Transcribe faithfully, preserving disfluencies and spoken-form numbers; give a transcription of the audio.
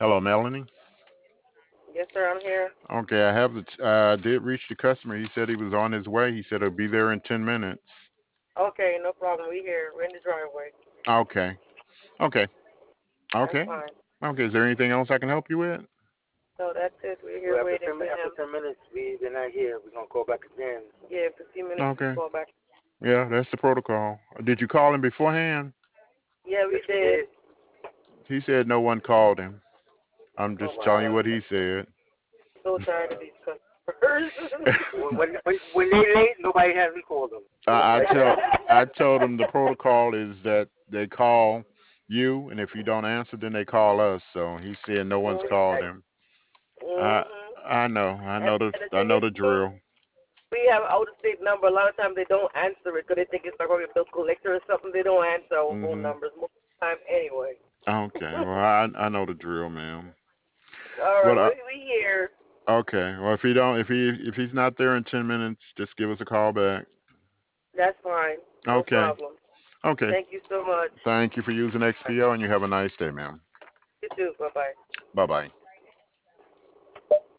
Hello, Melanie. Yes, sir, I'm here. Okay, I have the. T- uh, I did reach the customer. He said he was on his way. He said he'll be there in ten minutes. Okay, no problem. We here. We're in the driveway. Okay. Okay. That's Okay. fine. Okay. Is there anything else I can help you with? So that's it. We're So here after waiting ten for mi- after him. ten minutes, we they're not here. We're gonna call back again. Yeah, fifteen minutes we Okay. call back. Yeah, that's the protocol. Did you call him beforehand? Yeah, we Yes, we did. did. He said no one called him. I'm Oh just my telling you God. what he said. So tired of these customers. When when when, when they late, nobody hasn't called them. I, I Right? tell I told him the protocol is that they call you, and if you don't answer, then they call us. So he said no one's called mhm. him. I Mhm. I know, I And, know the and the I thing know is, the too, drill. we have out of state number. A lot of times they don't answer it because they think it's like a bill collector or something. They don't answer our phone Mhm. numbers most of the time anyway. Okay. Well, I I know the drill, ma'am. All right, Well, uh, we we here. okay. Well, if he don't, if he if he's not there in ten minutes, just give us a call back. That's fine. No Okay. problem. Okay. Thank you so much. Thank you for using All right. X P O, and you have a nice day, ma'am. You too. Bye bye. Bye bye.